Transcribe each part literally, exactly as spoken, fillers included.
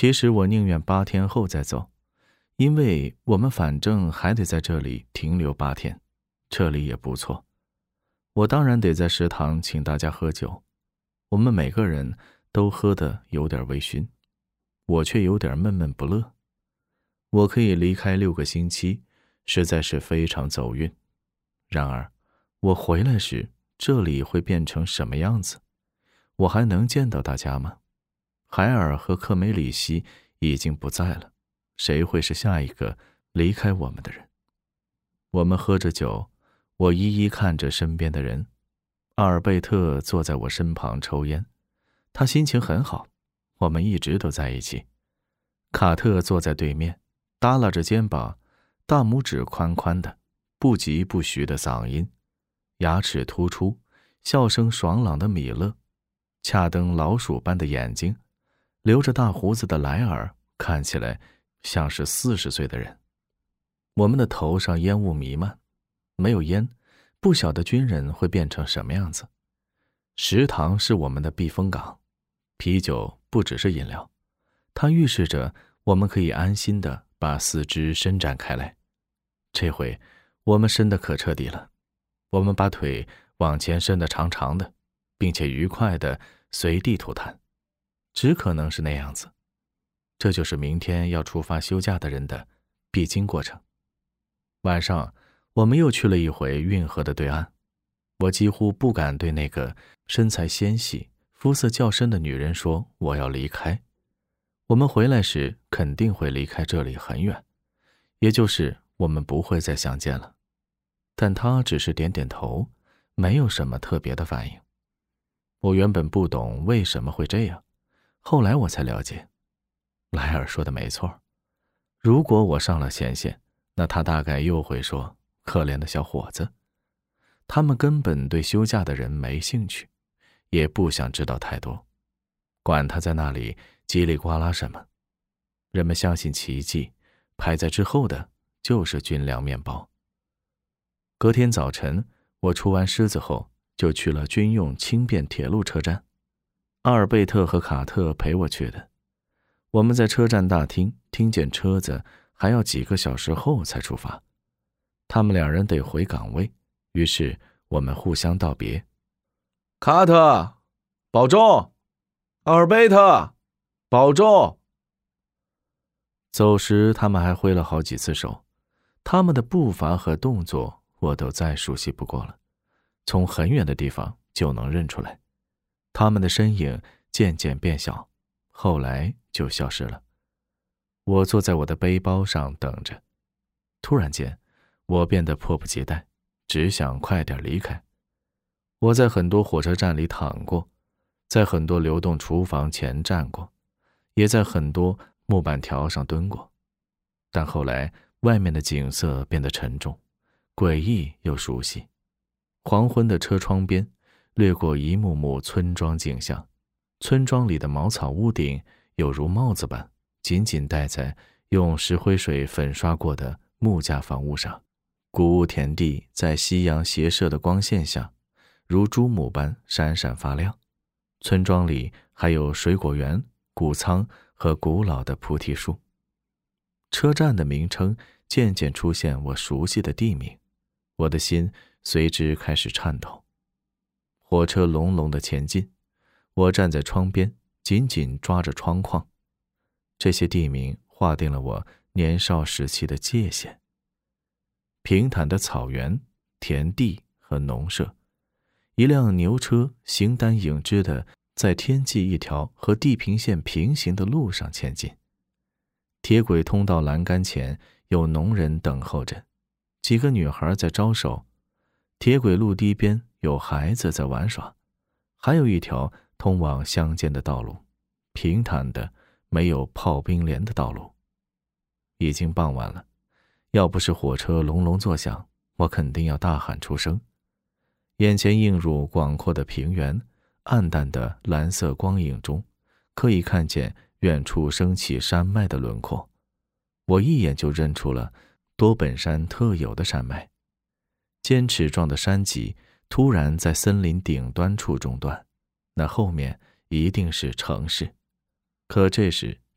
其实我宁愿八天后再走，因为我们反正还得在这里停留八天，这里也不错。我当然得在食堂请大家喝酒，我们每个人都喝得有点微醺，我却有点闷闷不乐。我可以离开六个星期，实在是非常走运。然而，我回来时，这里会变成什么样子？我还能见到大家吗？海尔和克梅里希已经不在了，谁会是下一个离开我们的人？我们喝着酒，我一一看着身边的人。阿尔贝特坐在我身旁抽烟，他心情很好，我们一直都在一起。卡特坐在对面，耷拉着肩膀，大拇指宽宽的，不疾不徐的嗓音，牙齿突出，笑声爽朗的米勒，恰登老鼠般的眼睛，留着大胡子的莱尔看起来像是四十岁的人。我们的头上烟雾弥漫，没有烟，不晓得军人会变成什么样子。食堂是我们的避风港，啤酒不只是饮料，它预示着我们可以安心地把四肢伸展开来。这回我们伸得可彻底了，我们把腿往前伸得长长的，并且愉快地随地吐痰，只可能是那样子。这就是明天要出发休假的人的必经过程。晚上，我们又去了一回运河的对岸。我几乎不敢对那个身材纤细、肤色较深的女人说我要离开。我们回来时肯定会离开这里很远，也就是我们不会再相见了。但她只是点点头，没有什么特别的反应。我原本不懂为什么会这样，后来我才了解。莱尔说的没错，如果我上了前线，那他大概又会说，可怜的小伙子。他们根本对休假的人没兴趣，也不想知道太多，管他在那里叽里呱啦什么。人们相信奇迹，排在之后的就是军粮面包。隔天早晨，我出完狮子后，就去了军用轻便铁路车站。阿尔贝特和卡特陪我去的。我们在车站大厅听见车子还要几个小时后才出发，他们两人得回岗位，于是我们互相道别。 卡特，保重！阿尔贝特，保重！ 走时他们还挥了好几次手，他们的步伐和动作我都再熟悉不过了，从很远的地方就能认出来。他们的身影渐渐变小，后来就消失了。我坐在我的背包上等着，突然间我变得迫不及待，只想快点离开。我在很多火车站里躺过，在很多流动厨房前站过，也在很多木板条上蹲过，但后来外面的景色变得沉重，诡异又熟悉。黄昏的车窗边掠过一幕幕村庄景象，村庄里的茅草屋顶有如帽子般紧紧戴在用石灰水粉刷过的木架房屋上，谷物田地在夕阳斜射的光线下如珠母般闪闪发亮。村庄里还有水果园、谷仓和古老的菩提树。车站的名称渐渐出现我熟悉的地名，我的心随之开始颤抖。火车隆隆地前进，我站在窗边，紧紧抓着窗框。这些地名划定了我年少时期的界限。平坦的草原、田地和农舍，一辆牛车形单影只地在天际一条和地平线平行的路上前进。铁轨通道栏杆前有农人等候着，几个女孩在招手。铁轨路堤边有孩子在玩耍，还有一条通往乡间的道路，平坦的没有炮兵连的道路。已经傍晚了，要不是火车隆隆作响，我肯定要大喊出声。眼前映入广阔的平原，暗淡的蓝色光影中，可以看见远处升起山脉的轮廓。我一眼就认出了多本山特有的山脉，尖齿状的山脊突然在森林顶端处中断，那后面一定是城市。可这时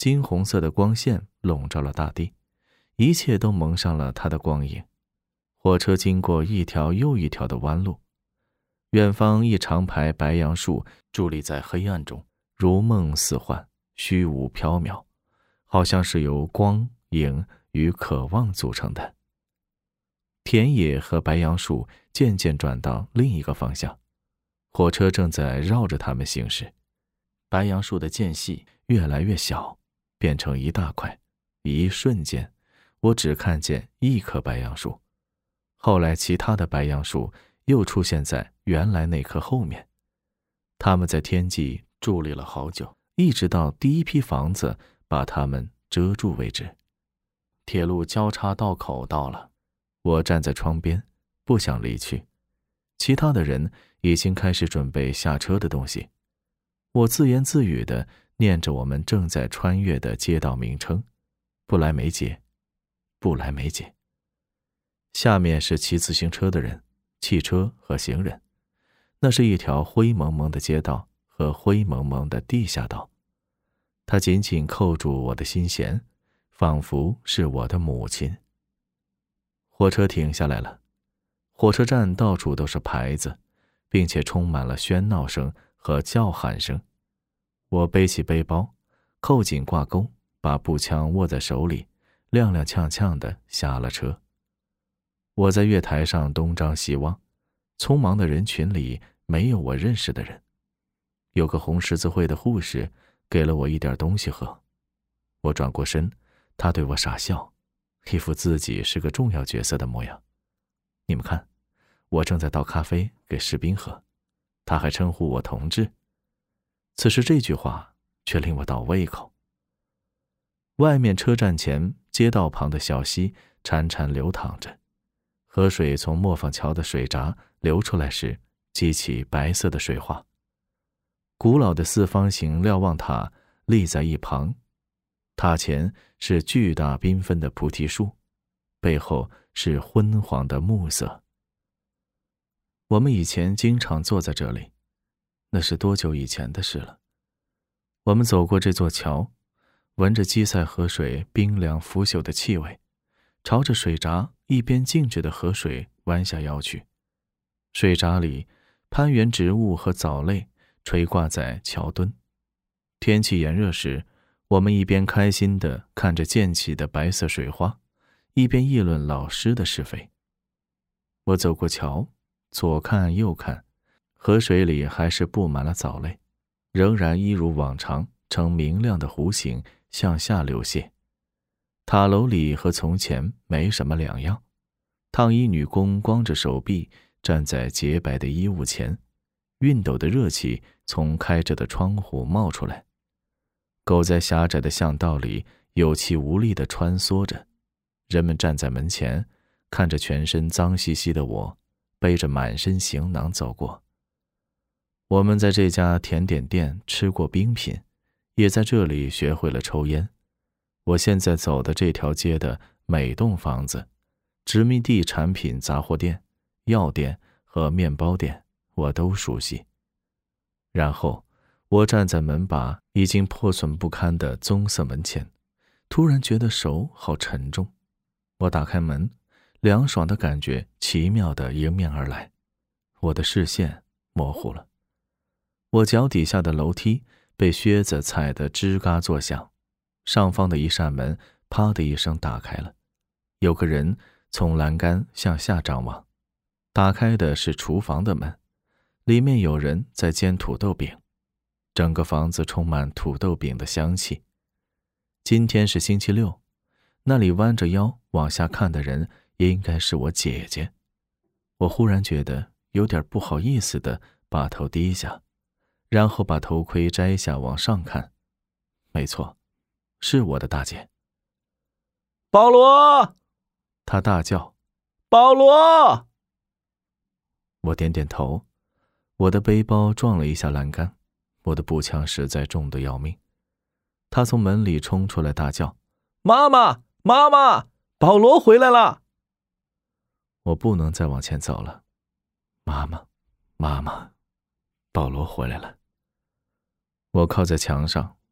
金红色的光线笼罩了大地，一切都蒙上了它的光影。火车经过一条又一条的弯路，远方一长排白杨树伫立在黑暗中，如梦似幻，虚无缥缈，好像是由光、影与渴望组成的。田野和白杨树渐渐转到另一个方向，火车正在绕着它们行驶。白杨树的间隙越来越小，变成一大块。一瞬间，我只看见一棵白杨树，后来其他的白杨树又出现在原来那棵后面。它们在天际伫立了好久，一直到第一批房子把它们遮住为止。铁路交叉道口到了，我站在窗边，不想离去。其他的人已经开始准备下车的东西。我自言自语地念着我们正在穿越的街道名称：不来梅街，不来梅街。下面是骑自行车的人、汽车和行人，那是一条灰蒙蒙的街道和灰蒙蒙的地下道。它紧紧扣住我的心弦，仿佛是我的母亲。火车停下来了，火车站到处都是牌子，并且充满了喧闹声和叫喊声。我背起背包，扣紧挂钩，把步枪握在手里，踉踉跄跄地下了车。我在月台上东张西望，匆忙的人群里没有我认识的人。有个红十字会的护士给了我一点东西喝。我转过身，他对我傻笑，一副自己是个重要角色的模样。你们看，我正在倒咖啡给士兵喝，他还称呼我同志。此时这句话却令我倒胃口。外面车站前街道旁的小溪潺潺流淌着，河水从磨坊桥的水闸流出来时，激起白色的水花。古老的四方形瞭望塔立在一旁，塔前是巨大缤纷的菩提树，背后是昏黄的暮色。我们以前经常坐在这里，那是多久以前的事了。我们走过这座桥，闻着基塞河水冰凉腐朽的气味，朝着水闸一边静止的河水弯下腰去。水闸里攀援植物和藻类垂挂在桥墩。天气炎热时，我们一边开心地看着溅起的白色水花，一边议论老师的是非。我走过桥，左看右看，河水里还是布满了藻类，仍然一如往常呈明亮的弧形向下流泻。塔楼里和从前没什么两样，烫衣女工光着手臂站在洁白的衣物前，熨斗的热气从开着的窗户冒出来。狗在狭窄的巷道里有气无力地穿梭着，人们站在门前，看着全身脏兮兮的我背着满身行囊走过。我们在这家甜点店吃过冰品，也在这里学会了抽烟。我现在走的这条街的每栋房子，殖民地产品杂货店、药店和面包店，我都熟悉。然后我站在门把已经破损不堪的棕色门前，突然觉得手好沉重。我打开门，凉爽的感觉奇妙地迎面而来，我的视线模糊了。我脚底下的楼梯被靴子踩得吱嘎作响，上方的一扇门啪的一声打开了，有个人从栏杆向下张望。打开的是厨房的门，里面有人在煎土豆饼，整个房子充满土豆饼的香气。今天是星期六，那里弯着腰往下看的人应该是我姐姐。我忽然觉得有点不好意思地把头低下，然后把头盔摘下往上看。没错，是我的大姐。 保罗！ 她大叫， 保罗！ 我点点头。我的背包撞了一下栏杆，我的步枪实在重得要命。她从门里冲出来大叫， 妈妈，妈妈，保罗回来了！ 我不能再往前走了。妈妈，妈妈，保罗回来了。我靠在墙上，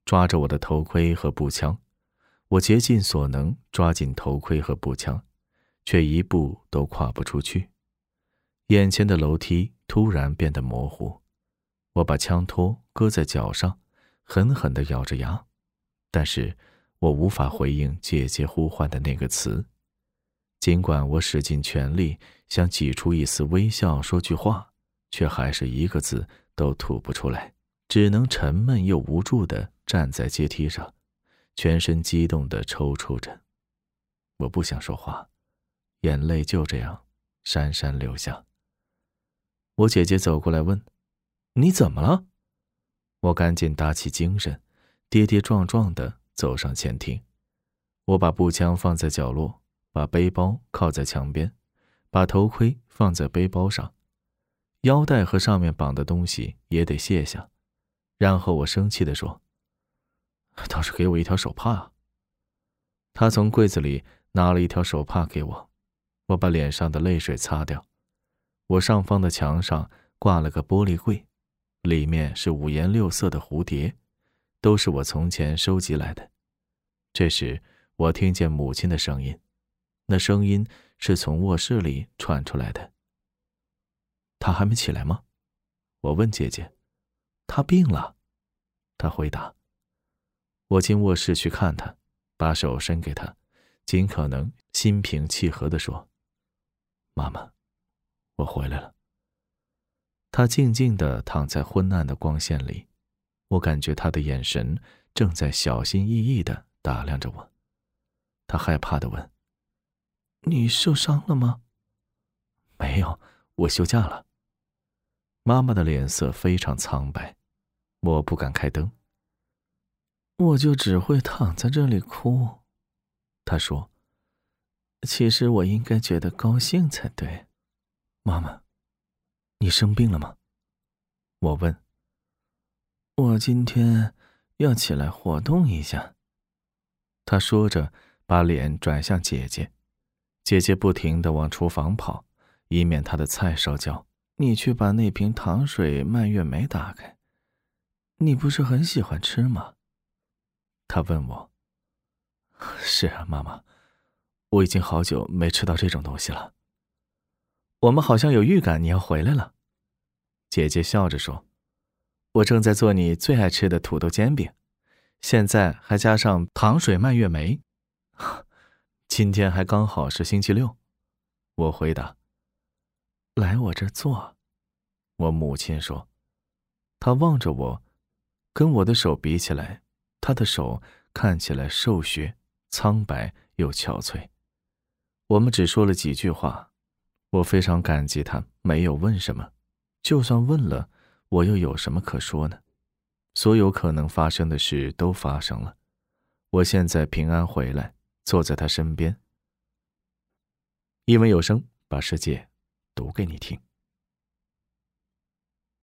抓着我的头盔和步枪。我竭尽所能抓紧头盔和步枪，却一步都跨不出去。眼前的楼梯突然变得模糊，我把枪托搁在脚上，狠狠地咬着牙，但是我无法回应姐姐呼唤的那个词。尽管我使尽全力想挤出一丝微笑说句话，却还是一个字都吐不出来，只能沉闷又无助地站在阶梯上，全身激动地抽搐着。我不想说话，眼泪就这样潸潸流下。我姐姐走过来问：“你怎么了？”我赶紧打起精神，跌跌撞撞地走上前厅。我把步枪放在角落，把背包靠在墙边，把头盔放在背包上，腰带和上面绑的东西也得卸下。然后我生气地说：“倒是给我一条手帕啊！”他从柜子里拿了一条手帕给我，我把脸上的泪水擦掉。我上方的墙上挂了个玻璃柜，里面是五颜六色的蝴蝶，都是我从前收集来的。这时我听见母亲的声音，那声音是从卧室里传出来的。他还没起来吗？我问姐姐。他病了，她回答。我进卧室去看他，把手伸给他，尽可能心平气和地说：“妈妈，我回来了。”他静静地躺在昏暗的光线里，我感觉他的眼神正在小心翼翼地打量着我。他害怕地问：“你受伤了吗？”“没有，我休假了。”妈妈的脸色非常苍白，我不敢开灯。“我就只会躺在这里哭。”她说。“其实我应该觉得高兴才对。”“妈妈，你生病了吗？”我问。“我今天要起来活动一下。”她说着把脸转向姐姐。姐姐不停地往厨房跑，以免她的菜烧焦。“你去把那瓶糖水蔓越莓打开，你不是很喜欢吃吗？”她问我。“是啊，妈妈，我已经好久没吃到这种东西了。”“我们好像有预感你要回来了。”姐姐笑着说。“我正在做你最爱吃的土豆煎饼，现在还加上糖水蔓越莓。今天还刚好是星期六。”我回答。“来我这儿坐。”我母亲说。她望着我，跟我的手比起来，她的手看起来瘦削、苍白又憔悴。我们只说了几句话，我非常感激她没有问什么，就算问了，我又有什么可说呢？所有可能发生的事都发生了，我现在平安回来，坐在她身边。一文有声，把世界读给你听。